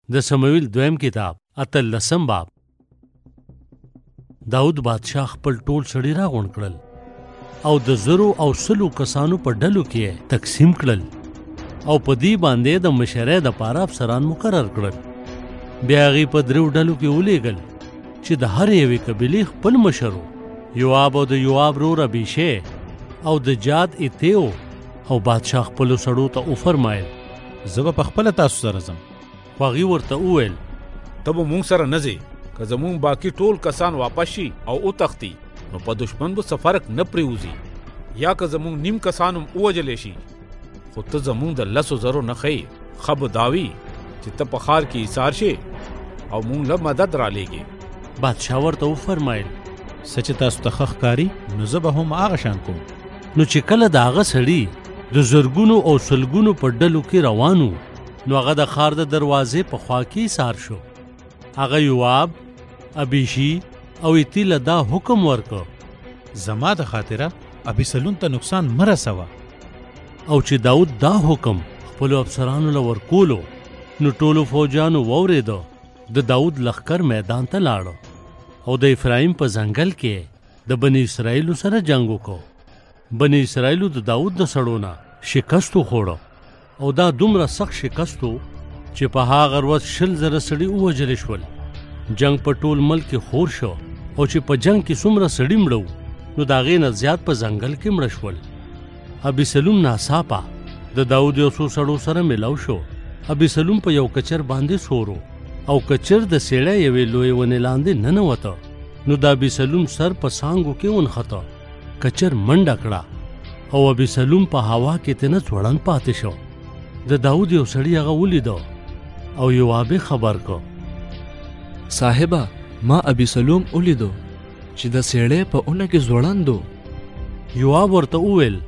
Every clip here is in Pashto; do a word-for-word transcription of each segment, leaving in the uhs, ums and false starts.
د سمویل دویم کتاب اتلسم باب. داود بادشاه خپل ټول سړي راغونډ کړل او د زرو او سلو کسانو په ډلو کې تقسیم کړل او په دې باندې د مشرۍ دپاره افسران مقرر کړل. بیا هغې په درېو ډلو کې ولیږل چې د هر یوې قبیلې خپل مشر و. یواب او د یواب ورور ابیشی او د جاد ایتیو. او بادشاه خپلو سړو ته وفرمایل زه به پخپله تاسو سره ځم. خو هغې ورته وویل ته به مونږ سره نه ځې. که زمونږ باقي ټول کسان واپس شي او وتښتي نو په دشمن به څه فرق نه پرېوځي، یا که زمونږ نیم کسان هم ووژلی شي. خو ته زمونږ د لسو زرو نه ښیې. ښه به دا وي چې ته په ښار کې ایسار شې او مونږ له مدد رالیږې. بادشاه ورته وفرمایل څه چې تاسو ته ښه ښکاري نو زه به هم هغه شان کوم. نو چې کله د هغه سړي د زرګونو او سلګونو په ډلو کې روان و نو هغه د ښار د دروازې په خوا کې ایسار شو. هغه یواب، ابیشي او ایتیله دا حکم ورکړ زما د خاطره ابیسلون ته نقصان مه رسوه. او چې داود دا حکم خپلو افسرانو له ورکولو نو ټولو فوجانو واورېده. د داود لښکر میدان ته لاړه او د افرایم په ځنګل کې د بني اسرائیلو سره جنګ وکړو. بني اسرائیلو د داود د سړو نه شکست وخوړه او دا دومره سخت شکست و چې په هغه ورځ شل زره سړي ووژلی شول. جنګ په ټول ملک کې خور شو او چې په جنګ کې څومره سړي مړه نو د هغې نه زیات په ځنګل کې مړه شول. ابیسلوم ناڅاپه د داود یو څو سړو سره میلاو شو. ابیسلوم په یو کچر باندې سورو او کچر د سیړۍ یوې لویې ونې لاندې ننوته نو د ابیسلوم سر په څانګو کې ونښته. کچر منډه کړه او ابیسلوم په هوا کې تنه ځوړند پاتې شو. د داود یو سړي هغه ولیدو او یواب خبر کو صاحبه ما ابیسلوم ولیدو چې د سیړۍ په اونه کې ځوړند و. یواب ورته وویل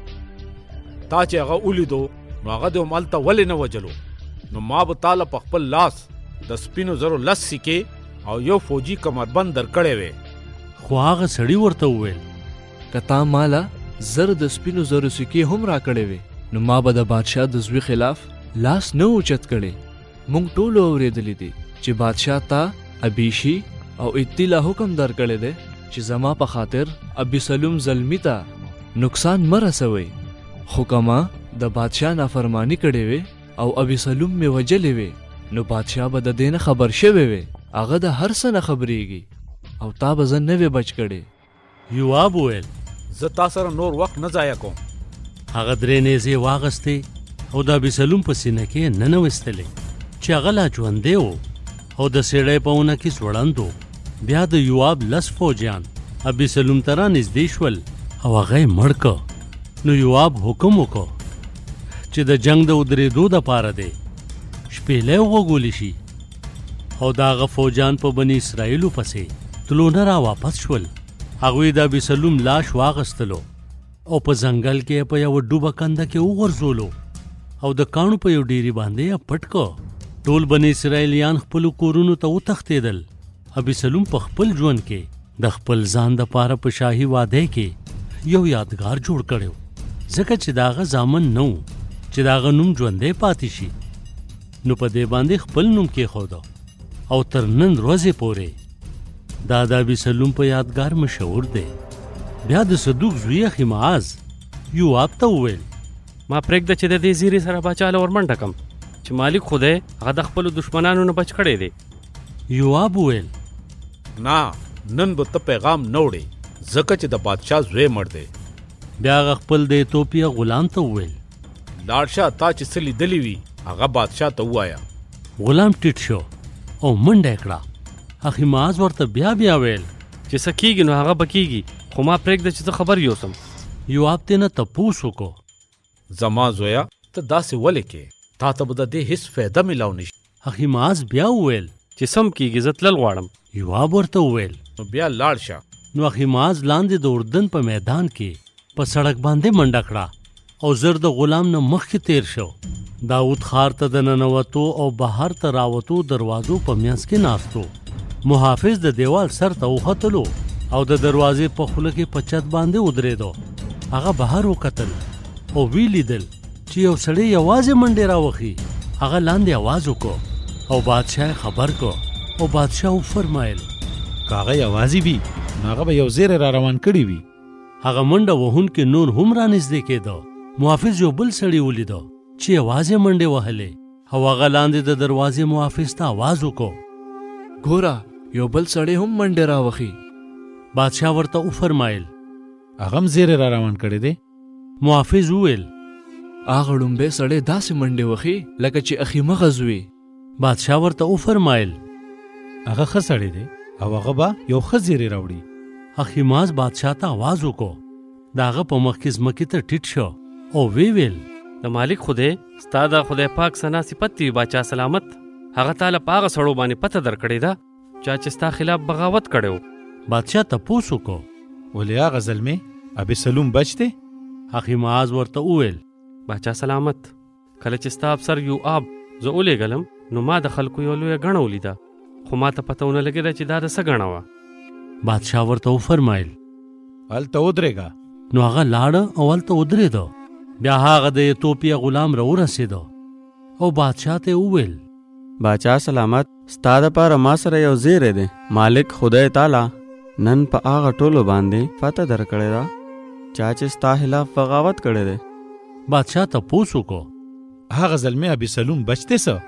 تا چې هغه ولیدو نو هغه دې همالته ولې نه وجلو؟ نو ما به تاله په خپل لاس د سپینو زرو لس سکې او یو فوجي کمربند درکړی وی. خو هغه سړي ورته وویل که تا ماله زر د سپینو زرو سکې هم راکړی وی نو ما به د بادشاه د زوی خلاف لاس نه اوچت کړی. مونږ ټولو اورېدلی دی چې بادشاه تا ابیشي او ایتیله حکم درکړی دی چې زما په خاطر ابیسلوم زلمی ته نقصان مه رسوئ. خو که ما د بادشاه نافرمانی کړې وی او ابیسلوم مې وجلی وی نو بادشاه به د دې نه خبر شوی وی. هغه د هر څه نه خبرېږي او تا به زه نه وی بچ کړی. یواب وویل زه تا سره نور وخت نه ضایع کوم. هغه درې نیزې واغستې او د ابیسلوم په سینه کې ننویستلې چې هغه لا ژوندی و او د سیړۍ په اونه کې ځوړند و. بیا د یواب لس فوجیان ابیسلوم ته رانږدې شول او هغه یې مړ کړ. نو یواب حکم وکړ چې د جنګ د ودرېدو دپاره دی شپېلی وغوږولی شي. او د هغه فوجان په بني اسرائیلو پسې تلو نه را واپس شول. هغوی د ابیسلوم لاش واغستلو او په ځنګل کې په یوه ډوبه کنده کې وغورځولو او د کاڼو په یو ډیري باندې یې پټ کړ. ټول بني اسرائیلیان خپلو کورونو ته وتښتېدل. ابیسلوم په خپل ژوند کې د خپل ځان دپاره په شاهي واده کې یو یادګار جوړ کړی ځکه چې د هغه زامن نه و چې د هغه نوم ژوندی پاتې شي. نو په دې باندې خپل نوم کېښوده او تر نن ورځې پورې دا د ابیسلوم په یادګار مشهور دی. بیا د صدوق زوی اخیمعاز یواب ته وویل ما پرېږده چې د دې زیري سره باچا له ورمنډه کم چې مالک خو دی هغه د خپلو دشمنانو نه بچ کړی دی. یواب وویل نه نن به ته پیغام نه وړې ځکه چې د بادشاه زوی مړ دی. بیا هغه خپل د ایتوپیا غلام ته وویل لاړ شه تا چې څه لیدلي وي هغه بادشاه ته ووایه. غلام ټیټ شو او منډه یې کړه. اخیمعاز ورته بیا بیا ویل چې څه کېږي نو هغه به کېږي خو ما پرېږده چې زه خبر یوسم. یواب ترې نه تپوس وکړو زما زویه ته داسې ولې کې تا ته به د دې هېڅ فایده میلاو نه شي. اخیمعاز بیا وویل چې سم کېږي زه تلل غواړم. یواب ورته وویل نو بیا لاړ شه. نو اخیمعاز لاندې د اردن په میدان کې په سړک باندې منډه کړه او زر د غلام نه مخکې تیر شو. داود ښار ته د ننوتو او بهر ته راوتو دروازو په منځ کې ناستو. محافظ د دیوال سر ته وختلو او د دروازې په خوله کې په چت باندې ودرېدو. هغه بهر وکتل او وی لیدل چې یو سړی یوازې منډې راوخي. هغه لاندې आवाज وکړ او بادشاه خبر کو او بادشاه فرمایل کاغه یوازې وي نو هغه به یو زیر را روان کړي وي. هغه منډه وهونکي نور هم را نږدې کېده. محافظ یو بل سړی ولیده چې یوازې منډې وهلې او هغه لاندې د دروازې محافظ ته آواز وکړو ګوره یو بل سړی هم منډې راوخي. بادشاه ورته وفرمایل هغه هم زیر را روان کړی دی. محافظ وویل هغه ړومبی سړی داسې منډې وخي لکه چې اخي مغز وي. بادشاه ورته وفرمایل هغه ښه سړی دی او هغه به یو ښه زیری راوړي. اخیماز بادشاه ته آواز وکړو. د هغه په مخ کې ځمکې ته ټیټ شو او وی ویل د مالک خدای ستا د خدای پاک ثنا صفت دی باچا سلامت. هغه تعالی په هغه سړو باندې پته درکړې ده چا چې ستا خلاف بغاوت کړو. بادشاه تپوس وکړو ولې هغه زلمی ابسلوم بچ دی؟ اخیماز ورته وویل باچا سلامت کله چې ستا افسر یوآب زه ولیږلم نو ما د خلکو یو لویه ګڼه ولیده خو ما ته پته ونه لګېده چې دا د څه ګڼه وه. بادشاه ورته وفرمایل هلته ودرېږه. نو هغه لاړه او هلته ودرېده. بیا هغه د ایتوپیا غلام راورسېده او بادشاه ته وویل باچا سلامت ستا دپاره ما سره یو زیری دی. مالک خدای تعالی نن په هغه ټولو باندې پته درکړې ده چا چې ستا خلاف بغاوت کړی دی. بادشاه تپوس وکړو هغه زلمی ابسلوم بچ دی څه؟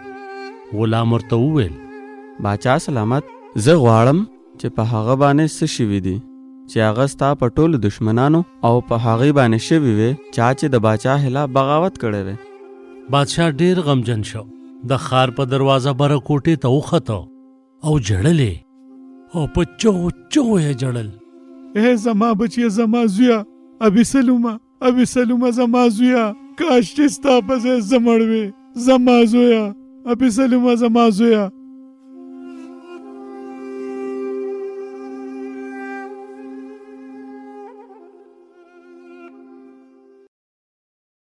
غلام ورته وویل باچا سلامت زه غواړم چې په هغه باندې څه شوي دي چې هغه ستا په ټولو دشمنانو او په هغې باندې شوي وي چا چې د باچا خلاف بغاوت کړی دی. بادشاه ډیر غمجن شو. د ښار په دروازه بره کوټې ته وخته او جړلې او په چغو چغو یې جړل اے زما بچیه زما زویه ابسلومه ابسلومه زما زویه کاش چې ستا په ځای زه مړ وې زما زویه ابسلومه زما زویه